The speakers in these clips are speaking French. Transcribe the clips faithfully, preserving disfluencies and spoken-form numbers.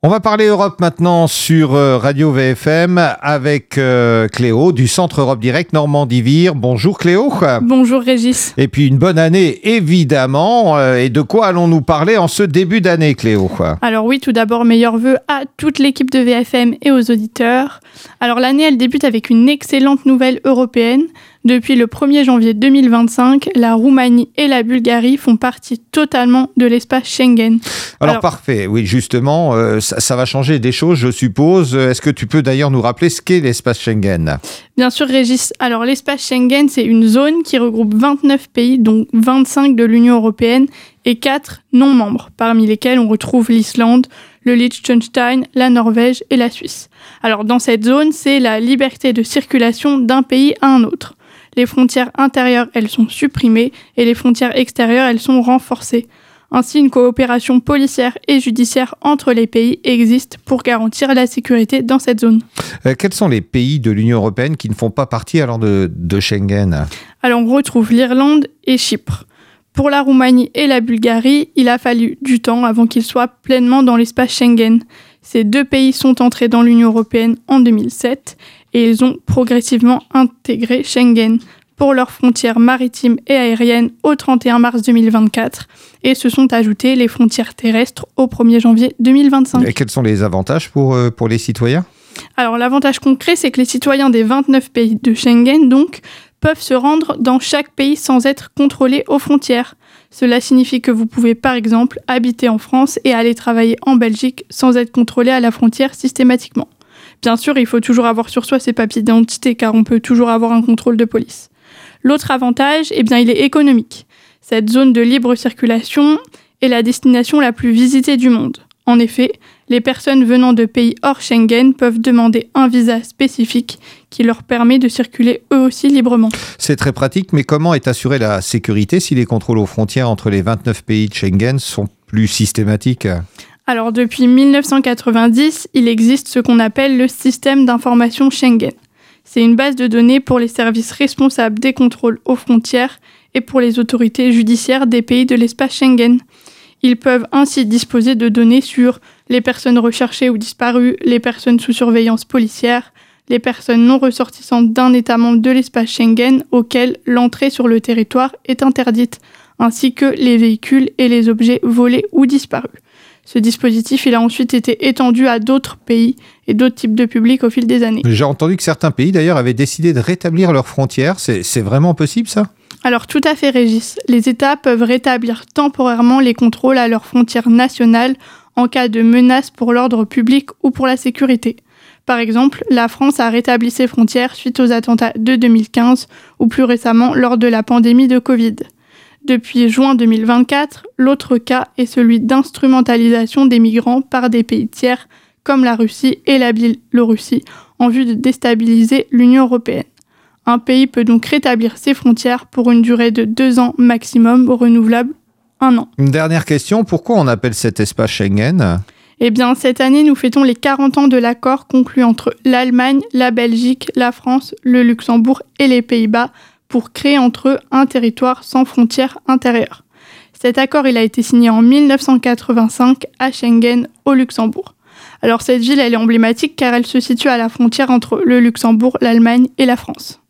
On va parler Europe maintenant sur Radio V F M avec euh, Cléo du Centre Europe Direct Normandie-Vire. Bonjour Cléo. Bonjour Régis. Et puis une bonne année évidemment. Euh, et de quoi allons-nous parler en ce début d'année Cléo? Alors oui, tout d'abord meilleurs vœux à toute l'équipe de V F M et aux auditeurs. Alors l'année elle débute avec une excellente nouvelle européenne. Depuis le premier janvier deux mille vingt-cinq, la Roumanie et la Bulgarie font partie totalement de l'espace Schengen. Alors, Alors parfait, oui justement, euh, ça, ça va changer des choses je suppose. Est-ce que tu peux d'ailleurs nous rappeler ce qu'est l'espace Schengen? Bien sûr Régis. Alors l'espace Schengen c'est une zone qui regroupe vingt-neuf pays, dont vingt-cinq de l'Union européenne et quatre non-membres, parmi lesquels on retrouve l'Islande, le Liechtenstein, la Norvège et la Suisse. Alors dans cette zone, c'est la liberté de circulation d'un pays à un autre. Les frontières intérieures, elles sont supprimées et les frontières extérieures, elles sont renforcées. Ainsi, une coopération policière et judiciaire entre les pays existe pour garantir la sécurité dans cette zone. Euh, quels sont les pays de l'Union européenne qui ne font pas partie alors de, de Schengen? Alors, on retrouve l'Irlande et Chypre. Pour la Roumanie et la Bulgarie, il a fallu du temps avant qu'ils soient pleinement dans l'espace Schengen. Ces deux pays sont entrés dans l'Union européenne en deux mille sept et ils ont progressivement intégré Schengen pour leurs frontières maritimes et aériennes au trente et un mars deux mille vingt-quatre et se sont ajoutées les frontières terrestres au premier janvier deux mille vingt-cinq. Et quels sont les avantages pour, euh, pour les citoyens? Alors l'avantage concret, c'est que les citoyens des vingt-neuf pays de Schengen donc peuvent se rendre dans chaque pays sans être contrôlés aux frontières. Cela signifie que vous pouvez par exemple habiter en France et aller travailler en Belgique sans être contrôlé à la frontière systématiquement. Bien sûr, il faut toujours avoir sur soi ses papiers d'identité car on peut toujours avoir un contrôle de police. L'autre avantage, eh bien, il est économique. Cette zone de libre circulation est la destination la plus visitée du monde. En effet, les personnes venant de pays hors Schengen peuvent demander un visa spécifique qui leur permet de circuler eux aussi librement. C'est très pratique, mais comment est assurée la sécurité si les contrôles aux frontières entre les vingt-neuf pays de Schengen sont plus systématiques? Alors depuis dix-neuf cent quatre-vingt-dix, il existe ce qu'on appelle le système d'information Schengen. C'est une base de données pour les services responsables des contrôles aux frontières et pour les autorités judiciaires des pays de l'espace Schengen. Ils peuvent ainsi disposer de données sur les personnes recherchées ou disparues, les personnes sous surveillance policière, les personnes non ressortissantes d'un État membre de l'espace Schengen auquel l'entrée sur le territoire est interdite, ainsi que les véhicules et les objets volés ou disparus. Ce dispositif il a ensuite été étendu à d'autres pays et d'autres types de publics au fil des années. J'ai entendu que certains pays d'ailleurs avaient décidé de rétablir leurs frontières. C'est, c'est vraiment possible ça? Alors tout à fait Régis. Les États peuvent rétablir temporairement les contrôles à leurs frontières nationales en cas de menace pour l'ordre public ou pour la sécurité. Par exemple, la France a rétabli ses frontières suite aux attentats de deux mille quinze ou plus récemment lors de la pandémie de Covid. Depuis juin deux mille vingt-quatre, l'autre cas est celui d'instrumentalisation des migrants par des pays tiers comme la Russie et la Biélorussie en vue de déstabiliser l'Union européenne. Un pays peut donc rétablir ses frontières pour une durée de deux ans maximum, renouvelable un an. Une dernière question, pourquoi on appelle cet espace Schengen ? Eh bien, cette année, nous fêtons les quarante ans de l'accord conclu entre l'Allemagne, la Belgique, la France, le Luxembourg et les Pays-Bas pour créer entre eux un territoire sans frontières intérieures. Cet accord il a été signé en dix-neuf cent quatre-vingt-cinq à Schengen, au Luxembourg. Alors cette ville elle est emblématique car elle se situe à la frontière entre le Luxembourg, l'Allemagne et la France.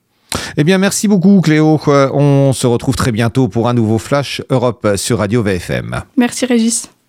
Eh bien, merci beaucoup Cléo. On se retrouve très bientôt pour un nouveau Flash Europe sur Radio V F M. Merci Régis.